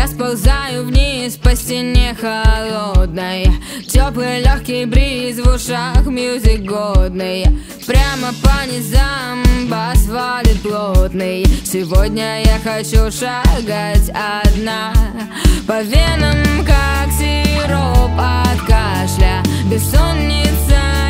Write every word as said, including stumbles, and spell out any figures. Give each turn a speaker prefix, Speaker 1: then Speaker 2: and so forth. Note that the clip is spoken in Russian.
Speaker 1: Я сползаю вниз по стене холодной, теплый легкий бриз в ушах, мьюзик годный. Прямо по низам бас валит плотный. Сегодня я хочу шагать одна по венам, как сироп от кашля. Бессонница